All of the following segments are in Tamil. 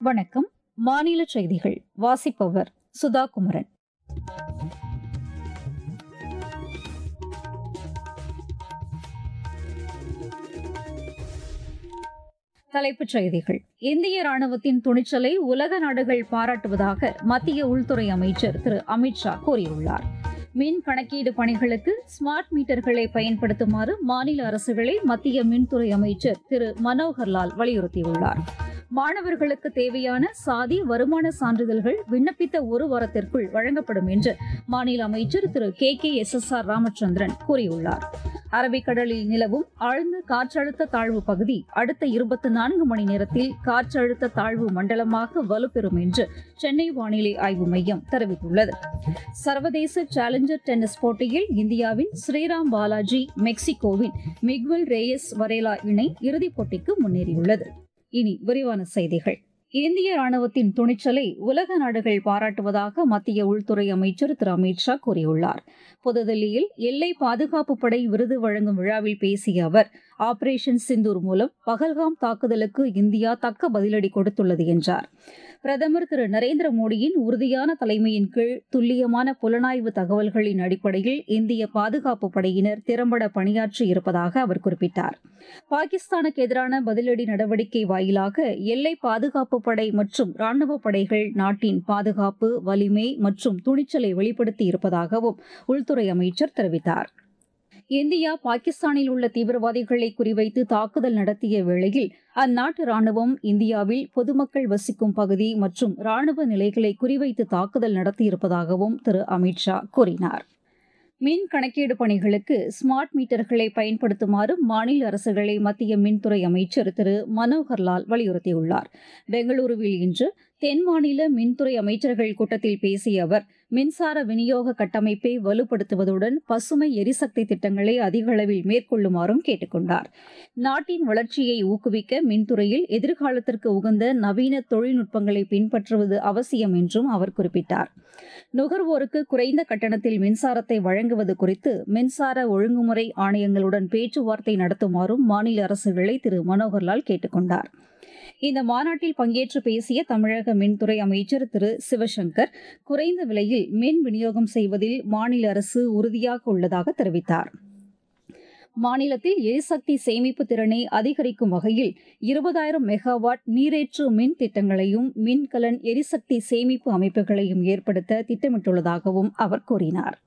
வணக்கம். மாநில செய்திகள் வாசிப்பவர் சுதா குமரன். தலைப்புச் செய்திகள். இந்திய ராணுவத்தின் துணிச்சலை உலக நாடுகள் பாராட்டுவதாக மத்திய உள்துறை அமைச்சர் திரு அமித் ஷா கூறியுள்ளார். மின் கணக்கீடு பணிகளுக்கு ஸ்மார்ட் மீட்டர்களை பயன்படுத்துமாறு மாநில அரசுகளை மத்திய மின்துறை அமைச்சர் திரு மனோகர் லால் வலியுறுத்தியுள்ளார். மாணவர்களுக்கு தேவையான சாதி வருமான சான்றிதழ்கள் விண்ணப்பித்த ஒரு வாரத்திற்குள் வழங்கப்படும் என்று மாநில அமைச்சர் திரு KKSSR ராமச்சந்திரன் கூறியுள்ளார். அரபிக்கடலில் நிலவும் ஆழ்ந்த காற்றழுத்த தாழ்வு பகுதி அடுத்த 24 மணி நேரத்தில் காற்றழுத்த தாழ்வு மண்டலமாக வலுப்பெறும் என்று சென்னை வானிலை ஆய்வு மையம் தெரிவித்துள்ளது. சர்வதேச சேலஞ்சர் டென்னிஸ் போட்டியில் இந்தியாவின் ஸ்ரீராம் பாலாஜி மெக்சிகோவின் மிக்வெல் ரேயஸ் வரேலா இணை இறுதிப் போட்டிக்கு முன்னேறியுள்ளது. இனி விரிவான செய்திகள். இந்திய ராணுவத்தின் துணிச்சலை உலக நாடுகள் பாராட்டுவதாக மத்திய உள்துறை அமைச்சர் திரு அமித் ஷா கூறியுள்ளார். புதுதில்லியில் எல்லை பாதுகாப்பு படை விருது வழங்கும் விழாவில் பேசிய அவர், ஆபரேஷன் சிந்தூர் மூலம் பகல்காம் தாக்குதலுக்கு இந்தியா தக்க பதிலடி கொடுத்துள்ளது என்றார். பிரதமர் திரு நரேந்திர மோடியின் உறுதியான தலைமையின் கீழ் துல்லியமான புலனாய்வு தகவல்களின் அடிப்படையில் இந்திய பாதுகாப்பு படையினர் திறம்பட பணியாற்றி இருப்பதாக அவர் குறிப்பிட்டார். பாகிஸ்தானுக்கு எதிரான பதிலடி நடவடிக்கை வாயிலாக எல்லை பாதுகாப்பு படை மற்றும் ராணுவ படைகள் நாட்டின் பாதுகாப்பு, வலிமை மற்றும் துணிச்சலை வெளிப்படுத்தி இருப்பதாகவும் உள்துறை அமைச்சர் தெரிவித்தார். இந்தியா பாகிஸ்தானில் உள்ள தீவிரவாதிகளை குறிவைத்து தாக்குதல் நடத்திய வேளையில் அந்நாட்டு ராணுவம் இந்தியாவில் பொதுமக்கள் வசிக்கும் பகுதி மற்றும் ராணுவ நிலைகளை குறிவைத்து தாக்குதல் நடத்தியிருப்பதாகவும் திரு அமித் ஷா கூறினார். மின் கணக்கீடு பணிகளுக்கு ஸ்மார்ட் மீட்டர்களை பயன்படுத்துமாறு மாநில அரசுகளை மத்திய மின்துறை அமைச்சர் திரு மனோகர் லால் வலியுறுத்தியுள்ளார். பெங்களூருவில் இன்று தென் மாநில மின்துறை அமைச்சர்கள் கூட்டத்தில் பேசிய அவர், மின்சார விநியோக கட்டமைப்பை வலுப்படுத்துவதுடன் பசுமை எரிசக்தி திட்டங்களை அதிக அளவில் மேற்கொள்ளுமாறும் கேட்டுக் கொண்டார். நாட்டின் வளர்ச்சியை ஊக்குவிக்க மின்துறையில் எதிர்காலத்திற்கு உகந்த நவீன தொழில்நுட்பங்களை பின்பற்றுவது அவசியம் என்றும் அவர் குறிப்பிட்டார். நுகர்வோருக்கு குறைந்த கட்டணத்தில் மின்சாரத்தை வழங்குவது குறித்து மின்சார ஒழுங்குமுறை ஆணையங்களுடன் பேச்சுவார்த்தை நடத்துமாறும் மாநில அரசுகளை திரு மனோகர்லால் கேட்டுக் கொண்டார். இந்த மாநாட்டில் பங்கேற்று பேசிய தமிழக மின்துறை அமைச்சர் திரு சிவசங்கர், குறைந்த விலையில் மின் விநியோகம் செய்வதில் மாநில அரசு உறுதியாக உள்ளதாக தெரிவித்தார். மாநிலத்தில் எரிசக்தி சேமிப்பு திறனை அதிகரிக்கும் வகையில் 20,000 மெகாவாட் நீரேற்று மின் திட்டங்களையும் மின்கலன் எரிசக்தி சேமிப்பு அமைப்புகளையும் ஏற்படுத்த திட்டமிட்டுள்ளதாகவும் அவர் கூறினார்.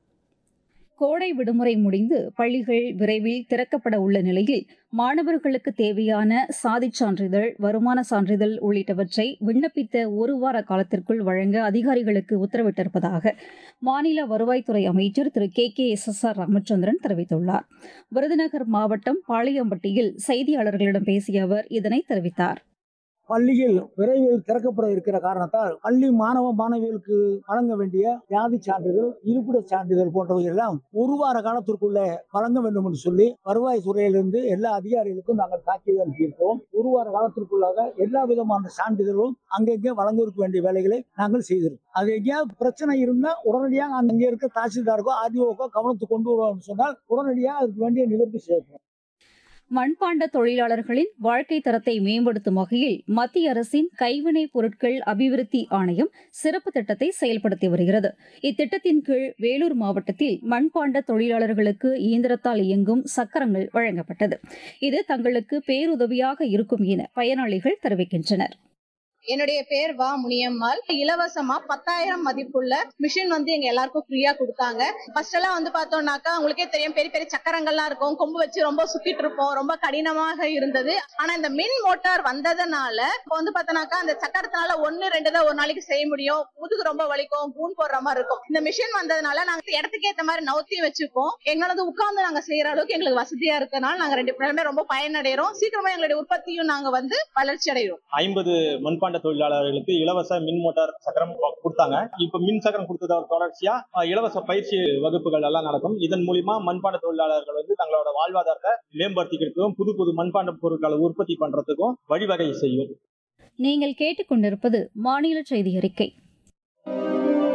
கோடை விடுமுறை முடிந்து பள்ளிகள் விரைவில் திறக்கப்பட உள்ள நிலையில் மாணவர்களுக்கு தேவையான சாதிச் சான்றிதழ், வருமான சான்றிதழ் உள்ளிட்டவற்றை விண்ணப்பித்த ஒரு வார காலத்திற்குள் வழங்க அதிகாரிகளுக்கு உத்தரவிட்டிருப்பதாக மாநில வருவாய்த்துறை அமைச்சர் திரு KKSSR ராமச்சந்திரன் தெரிவித்துள்ளார். விருதுநகர் மாவட்டம் பாளையம்பட்டியில் செய்தியாளர்களிடம் பேசிய அவர் இதனை தெரிவித்தார். பள்ளிகள் விரைவில் திறக்கப்பட இருக்கிற காரணத்தால் பள்ளி மாணவ மாணவிகளுக்கு வழங்க வேண்டிய ஜாதி சான்றிதழ், இருப்பிட சான்றிதழ் போன்றவை எல்லாம் ஒரு வார காலத்திற்குள்ள வழங்க வேண்டும் என்று சொல்லி வருவாய் துறையிலிருந்து எல்லா அதிகாரிகளுக்கும் நாங்கள் தாக்கீது அனுப்பியிருக்கிறோம். ஒரு வார காலத்திற்குள்ளாக எல்லா விதமான சான்றிதழும் அங்கங்கே வழங்க வேண்டிய வேலைகளை நாங்கள் செய்திருக்கோம். அது எங்கேயாவது பிரச்சனை இருந்தால் உடனடியாக அங்கே இருக்க தாசில்தாருக்கோ ஆர்டிஓக்கோ கவனத்துக்கு கொண்டு வருவோம் சொன்னால் உடனடியாக அதுக்கு வேண்டிய நிவர்த்தி செய்யப்படும். மண்பாண்ட தொழிலாளர்களின் வாழ்க்கை தரத்தை மேம்படுத்தும் வகையில் மத்திய அரசின் கைவினைப் பொருட்கள் அபிவிருத்தி ஆணையம் சிறப்பு திட்டத்தை செயல்படுத்தி வருகிறது. இத்திட்டத்தின் கீழ் வேலூர் மாவட்டத்தில் மண்பாண்ட தொழிலாளர்களுக்கு இயந்திரத்தால் இயங்கும் சக்கரங்கள் வழங்கப்பட்டது. இது தங்களுக்கு பேருதவியாக இருக்கும் என பயனாளிகள் தெரிவிக்கின்றனர். என்னுடைய பேர் வா முனியம்மாள். இலவசமா 10,000 மதிப்புள்ள மிஷின் எங்க எல்லாருக்கும் ஃப்ரீயா கொடுத்தாங்க. ஃபர்ஸ்ட் எல்லாம் பார்த்தோம்னாக்கா உங்களுக்கே தெரியும், பெரிய பெரிய சக்கரங்கள்லாம் இருக்கும், கொம்பு வச்சு ரொம்ப சுத்திட்டு இருப்போம், ரொம்ப கடினமாக இருந்தது. ஆனா இந்த மின் மோட்டார் வந்ததுனால பார்த்தோம்னாக்கா அந்த சக்கரத்தினால 1-2 தான் ஒரு நாளைக்கு செய்ய முடியும். முதுகு ரொம்ப வலிக்கும், கூன் போடுற மாதிரி இருக்கும். இந்த மிஷின் வந்ததுனால நாங்க இடத்துக்கு ஏற்ற மாதிரி நவுத்தி வச்சுப்போம். எங்களது உட்கார்ந்து நாங்க செய்யற அளவுக்கு எங்களுக்கு வசதியா இருக்கனால நாங்க 2 பேருமே ரொம்ப பயனடைறோம். சீக்கிரமா எங்களுடைய உற்பத்தியும் நாங்க வளர்ச்சி அடைகிறோம். 50 மண்பாண்ட தொழிலாளர்களுக்கு இலவச மின் மோட்டார் சக்கரம் கொடுத்தாங்க. இப்ப மின் சக்கரம் கொடுத்ததோட தொடர்ச்சியா இலவச பயிற்சி வகுப்புகள் எல்லாம் நடக்கும். இதன் மூலியமா மண்பாண்ட தொழிலாளர்கள் தங்களோட வாழ்வாதாரத்தை மேம்படுத்திக்கிறதுக்கும் புது புது மண்பாண்ட பொருட்களை உற்பத்தி பண்றதுக்கும் வழிவகை செய்யும். நீங்கள் கேட்டுக்கொண்டிருப்பது மாநில செய்தி அறிக்கை.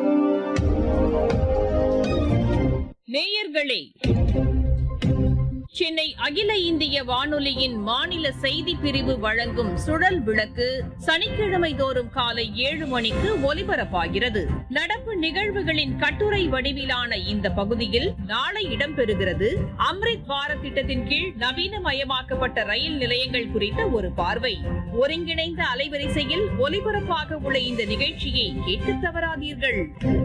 நேயர்களே, சென்னை அகில இந்திய வானொலியின் மாநில செய்தி பிரிவு வழங்கும் சுழல் விளக்கு சனிக்கிழமை தோறும் காலை 7 மணிக்கு ஒலிபரப்பாகிறது. நடப்பு நிகழ்வுகளின் கட்டுரை வடிவிலான இந்த பகுதியில் நாளை இடம்பெறுகிறது அம்ரித் பாரத் திட்டத்தின் கீழ் நவீனமயமாக்கப்பட்ட ரயில் நிலையங்கள் குறித்த ஒரு பார்வை. ஒருங்கிணைந்த அலைவரிசையில் ஒலிபரப்பாக உள்ள இந்த நிகழ்ச்சியை கேட்டு தவறாதீர்கள்.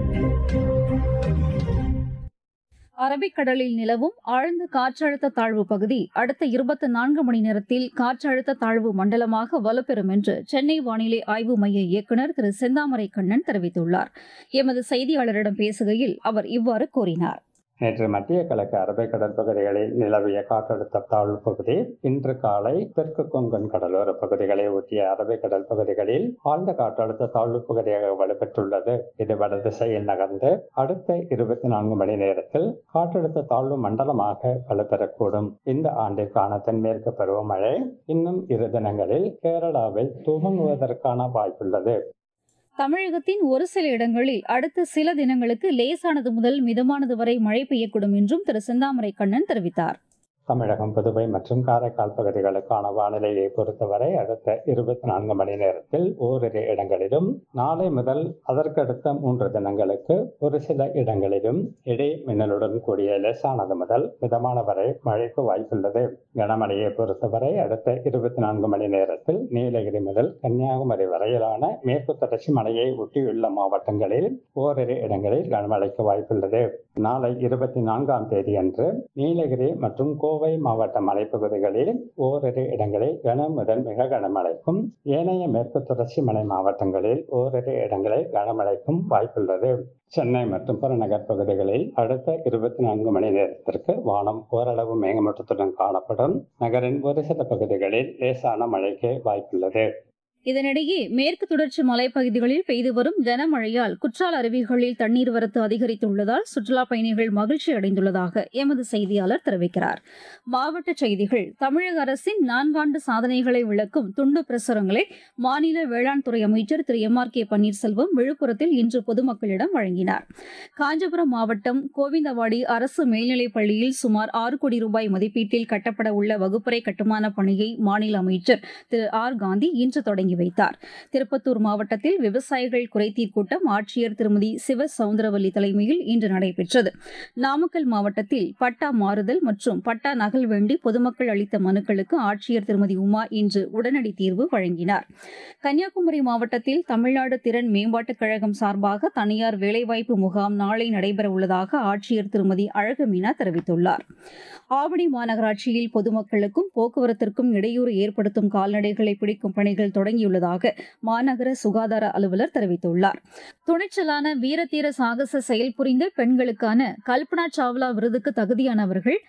அரபிக்கடலில் நிலவும் ஆழ்ந்த காற்றழுத்த தாழ்வு பகுதி அடுத்த 24 மணி நேரத்தில் காற்றழுத்த தாழ்வு மண்டலமாக வலுப்பெறும் என்று சென்னை வானிலை ஆய்வு மைய இயக்குநர் திரு செந்தாமரை கண்ணன் தெரிவித்துள்ளார். எமது செய்தியாளரிடம் பேசுகையில் அவர் இவ்வாறு கூறினார். நேற்று மத்திய கிழக்கு அரபிக்கடல் பகுதிகளில் நிலவிய காற்றழுத்த தாழ்வு பகுதி இன்று காலை தெற்கு கொங்கன் கடலோர பகுதிகளை ஒட்டிய அரபிக்கடல் பகுதிகளில் ஆழ்ந்த காற்றழுத்த தாழ்வு பகுதியாக வலுப்பெற்றுள்ளது. இது வட திசையில் நகர்ந்து அடுத்த 24 மணி நேரத்தில் காற்றழுத்த தாழ்வு மண்டலமாக வலுப்பெறக்கூடும். இந்த ஆண்டிற்கான தென்மேற்கு பருவமழை இன்னும் 2 தினங்களில் கேரளாவில் துவங்குவதற்கான வாய்ப்புள்ளது. தமிழகத்தின் ஒரு சில இடங்களில் அடுத்த சில தினங்களுக்கு லேசானது முதல் மிதமானது வரை மழை பெய்யக்கூடும் என்றும் திரு செந்தாமரை கண்ணன் தெரிவித்தார். தமிழகம், புதுவை மற்றும் காரைக்கால் பகுதிகளுக்கான வானிலையை பொறுத்தவரை அடுத்த 24 மணி நேரத்தில் ஓரிரு இடங்களிலும் நாளை முதல் அதற்கடுத்த 3 தினங்களுக்கு ஒரு சில இடங்களிலும் இடி மின்னலுடன் கூடிய லேசானது முதல் மிதமான வரை மழைக்கு வாய்ப்புள்ளது. கனமழையை பொறுத்தவரை அடுத்த 24 மணி நேரத்தில் நீலகிரி முதல் கன்னியாகுமரி வரையிலான மேற்கு தொடர்ச்சி மலையை ஒட்டியுள்ள மாவட்டங்களில் ஓரிரு இடங்களில் கனமழைக்கு வாய்ப்புள்ளது. நாளை 24ஆம் தேதி அன்று நீலகிரி மற்றும் கோவை மாவட்ட மலைப்பகுதிகளில் ஓரிரு இடங்களில் கன முதல் மிக கனமழைக்கும், ஏனைய மேற்கு தொடர்ச்சி மலை மாவட்டங்களில் ஓரிரு இடங்களில் கனமழைக்கும் வாய்ப்புள்ளது. சென்னை மற்றும் புறநகர் பகுதிகளில் அடுத்த 24 மணி நேரத்திற்கு வானம் ஓரளவு மேகமூட்டத்துடன் காணப்படும். நகரின் ஒரு சில பகுதிகளில் லேசான மழைக்கு வாய்ப்புள்ளது. இதனிடையே மேற்கு தொடர்ச்சி மலைப்பகுதிகளில் பெய்து வரும் கனமழையால் குற்றால அருவிகளில் தண்ணீர் வரத்து அதிகரித்துள்ளதால் சுற்றுலாப் பயணிகள் மகிழ்ச்சி அடைந்துள்ளதாக எமது செய்தியாளர் தெரிவிக்கிறார். மாவட்ட செய்திகள். தமிழக அரசின் 4 ஆண்டு சாதனைகளை விளக்கும் துண்டு பிரசுரங்களை மாநில வேளாண் துறை அமைச்சர் திரு MRK பன்னீர்செல்வம் விழுப்புரத்தில் இன்று பொதுமக்களிடம் வழங்கினார். காஞ்சிபுரம் மாவட்டம் கோவிந்தவாடி அரசு மேல்நிலைப் பள்ளியில் சுமார் 6 கோடி ரூபாய் மதிப்பீட்டில் கட்டப்பட உள்ள வகுப்பறை கட்டுமான பணியை மாநில அமைச்சர் திரு R காந்தி இன்று தொடங்கி வைத்தார். திருப்பத்தூர் மாவட்டத்தில் விவசாயிகள் குறைதீர் கூட்டம் ஆட்சியர் திருமதி சிவ சவுந்தரவல்லி தலைமையில் இன்று நடைபெற்றது. நாமக்கல் மாவட்டத்தில் பட்டா மாறுதல் மற்றும் பட்டா நகல் வேண்டி பொதுமக்கள் அளித்த மனுக்களுக்கு ஆட்சியர் திருமதி உமா இன்று உடனடி தீர்வு வழங்கினார். கன்னியாகுமரி மாவட்டத்தில் தமிழ்நாடு திறன் மேம்பாட்டுக் கழகம் சார்பாக தனியார் வேலைவாய்ப்பு முகாம் நாளை நடைபெறவுள்ளதாக ஆட்சியர் திருமதி அழகுமீனா தெரிவித்துள்ளார். ஆவடி மாநகராட்சியில் பொதுமக்களுக்கும் போக்குவரத்திற்கும் இடையூறு ஏற்படுத்தும் கால்நடைகளை பிடிக்கும் பணிகள் தொடங்கியுள்ளதாக மாநகர சுகாதார அலுவலர் தெரிவித்துள்ளார். துணிச்சலான வீரதீர சாகச செயல் புரிந்த பெண்களுக்கான கல்பனா சாவ்லா விருதுக்கு தகுதியானவர்கள்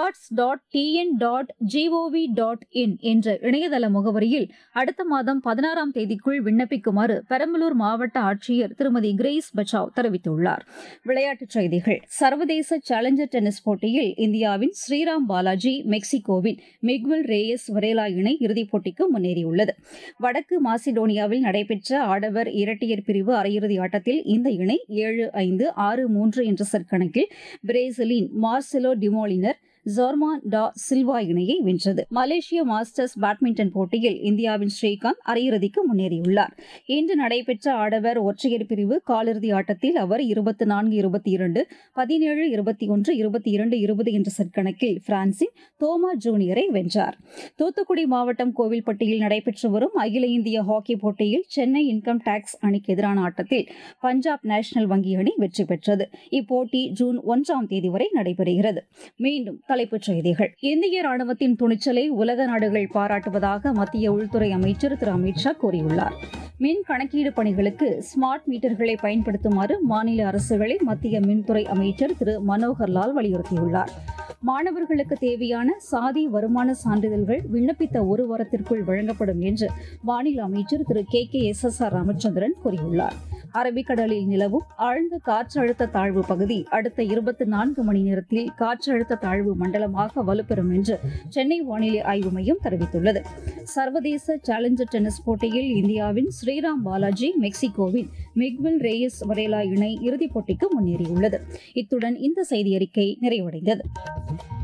awards.tn.gov.in என்ற இணையதள முகவரியில் அடுத்த மாதம் 16ஆம் தேதிக்குள் விண்ணப்பிக்குமாறு பெரம்பலூர் மாவட்ட ஆட்சியர் திருமதி கிரேஸ் பச்சாவ் தெரிவித்துள்ளார். விளையாட்டுச் செய்திகள். சர்வதேச சேலஞ்சர் டென்னிஸ் போட்டியில் இந்தியாவின் ஸ்ரீராம் பாலாஜி மெக்சிகோவின் மிக்வெல் ரேயஸ் வரேலா இணை இறுதிப் போட்டிக்கு முன்னேறியுள்ளது. வடக்கு மாசிடோனியாவில் நடைபெற்ற ஆடவர் இரட்டையர் பிரிவு அரையிறுதி ஆட்டத்தில் இந்த இணை 7-5, 6-3 என்ற செட் கணக்கில் பிரேசிலின் மார்செலோ டிமோலினர் ஜோர்மான் டா சில்வா இணையை வென்றது. மலேசிய மாஸ்டர்ஸ் பேட்மிண்டன் போட்டியில் இந்தியாவின் ஸ்ரீகாந்த் அரையிறுதிக்கு முன்னேறியுள்ளார். இன்று நடைபெற்ற ஆடவர் ஒற்றையர் பிரிவு காலிறுதி ஆட்டத்தில் அவர் 24-22, 17-21, 22-20 என்ற செட் கணக்கில் பிரான்சின் தோமா ஜூனியரை வென்றார். தூத்துக்குடி மாவட்டம் கோவில்பட்டியில் நடைபெற்று வரும் அகில இந்திய ஹாக்கி போட்டியில் சென்னை இன்கம் டாக்ஸ் அணிக்கு எதிரான ஆட்டத்தில் பஞ்சாப் நேஷனல் வங்கி அணி வெற்றி பெற்றது. இப்போட்டி ஜூன் 1ஆம் தேதி வரை நடைபெறுகிறது. மீண்டும் தலைப்புச் செய்திகள். இந்திய ராணுவத்தின் துணிச்சலை உலக நாடுகள் பாராட்டுவதாக மத்திய உள்துறை அமைச்சர் திரு அமித்ஷா கூறியுள்ளார். மின் கணக்கீடு பணிகளுக்கு ஸ்மார்ட் மீட்டர்களை பயன்படுத்துமாறு மாநில அரசுகளை மத்திய மின்துறை அமைச்சர் திரு மனோகர் லால் வலியுறுத்தியுள்ளார். மாணவர்களுக்கு தேவையான சாதி வருமான சான்றிதழ்கள் விண்ணப்பித்த ஒரு வாரத்திற்குள் வழங்கப்படும் என்று மாநில அமைச்சர் திரு KKSSR ராமச்சந்திரன் கூறியுள்ளார். அரபிக்கடலில் நிலவும் ஆழ்ந்த காற்றழுத்த தாழ்வு பகுதி அடுத்த 24 மணி நேரத்தில் காற்றழுத்த தாழ்வு மண்டலமாக வலுப்பெறும் என்று சென்னை வானிலை ஆய்வு மையம் தெரிவித்துள்ளது. சர்வதேச சேலஞ்சர் டென்னிஸ் போட்டியில் இந்தியாவின் ஸ்ரீராம் பாலாஜி மெக்சிகோவின் மிக்வெல் ரேயஸ் வரேலா இணை இறுதிப் போட்டிக்கு முன்னேறியுள்ளது. இத்துடன் இந்த செய்தியறிக்கை நிறைவடைந்தது.